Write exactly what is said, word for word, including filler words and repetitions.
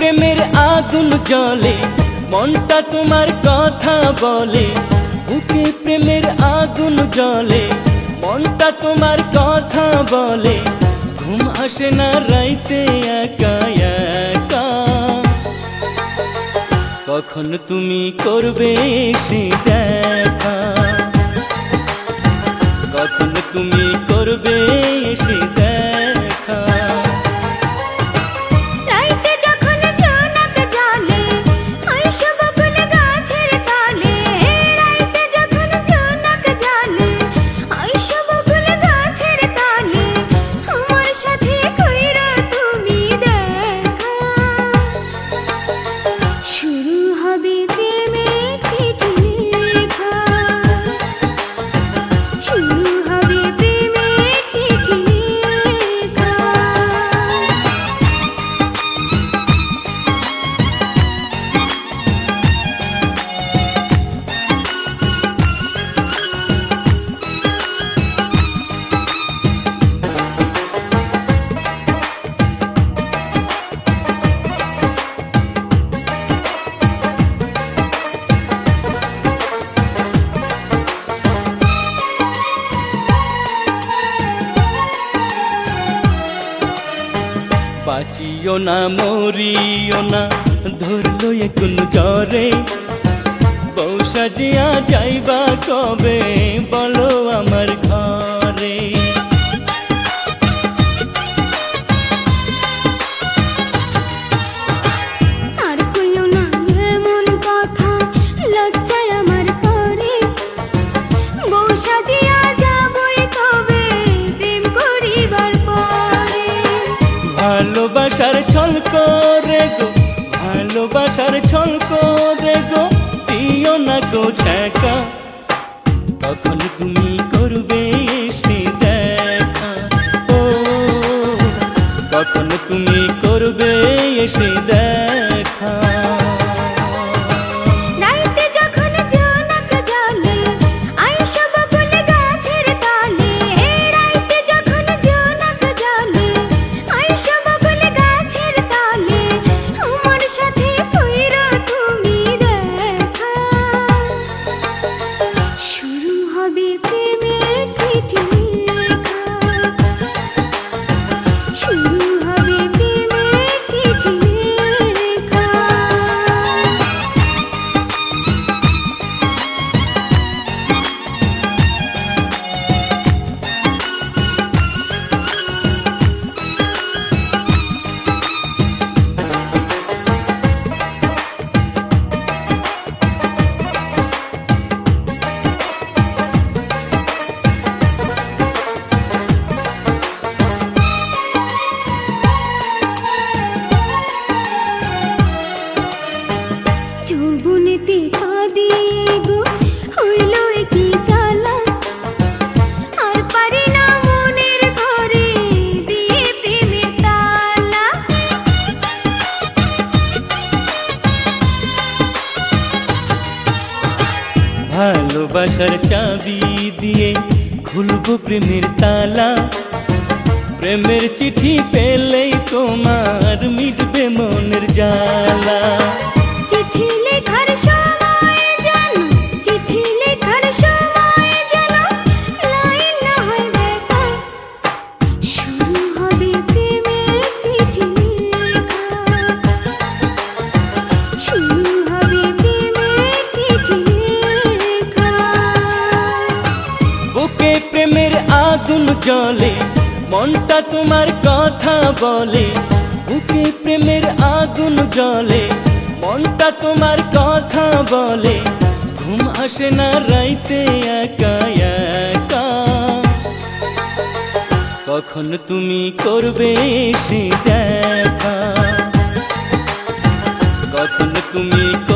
প্রেমের আগুন জ্বলে, মনটা তোমার কথা বলে। বুকে প্রেমের আগুন জ্বলে, মনটা তোমার কথা বলে। ঘুম আসে না রাইতে একা একা, কখন তুমি করবে এসে দেখা, কখন তুমি করবে এসে দেখা। বাঁচিও না মরিও না ধরলো এখন জ্বরে, বউ সাজিয়া যাইবা কবে বলো আমার ঘরে। আর কইও না এমন কথা, লজ্জায় আমার করে। বউ সাজিয়া যাবই কবে প্রেম করিবার পরে। ভালোবাসার ছল করে গো, ভালোবাসার ছল করে গো, দিও না গো ছ্যাঁকা, কখন তুমি করবে এসে দেখা। ও কখন তুমি করবে এসে দেখা। যৌবনেতে পা দিয়ে গো হইল কি জ্বালা, আর পারি না মনের ঘরে দিয়ে প্রেমের তালা। ভালোবাসার চাবি দিয়ে খুলবো প্রেমের তালা, প্রেমের চিঠি পেলেই তোমার মিটবে মনের জ্বালা। চিঠি লেখার সময় যেন, চিঠি লেখার সময় যেন লাইন না হয় বেকার। শুরু হবে প্রেমের চিঠি লেখা, শুরু হবে প্রেমের চিঠি লেখা। বুকে প্রেমের আগুন জ্বলে, মনটা তোমার কথা বলে। বুকে প্রেমের আগুন জ্বলে, মনটা তোমার কথা বলে। ঘুম আসে না রাইতে একা একা, কখন তুমি করবে এসে দেখা, কখন তুমি